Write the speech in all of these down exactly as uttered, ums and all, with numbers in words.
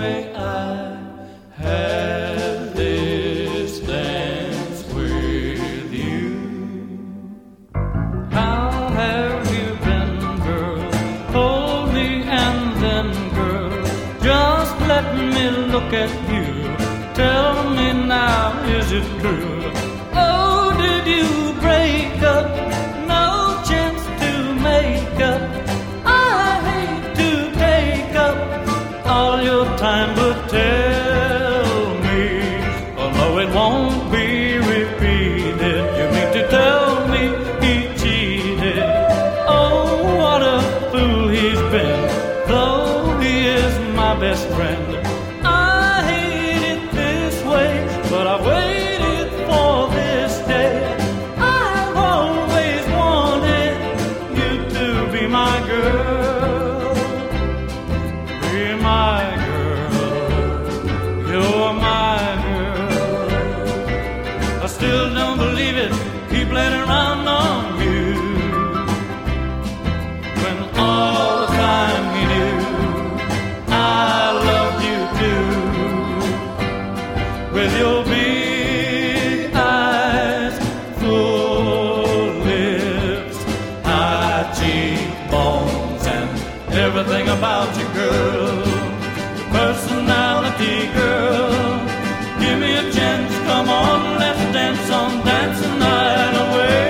may I have this dance with you? How have you been, girl? Hold me and then, girl, just let me look at you. Tell me now, is it true? Oh, did you break up? No chance to make up. I hate to take up all your time, but tell me, oh no, it won't be repeated. You mean to tell me he cheated? Oh, what a fool he's been, though he is my best friend. I hate it this way, but I waited for this day. I've always wanted you to be my girl, be my girl, you're my girl. I still don't believe it, he played around on you, when all the time he knew I loved you too. With your big eyes, full lips, high cheekbones, and everything about you, girl. Your personality, girl. Give me a chance, come on, let's dance on dancing night away.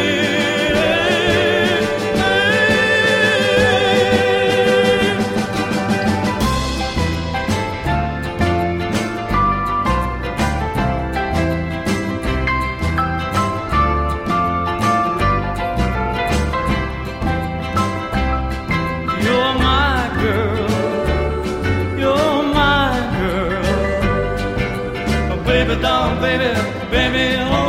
You're my girl, you're my girl. Oh, baby, doll, baby, baby, oh.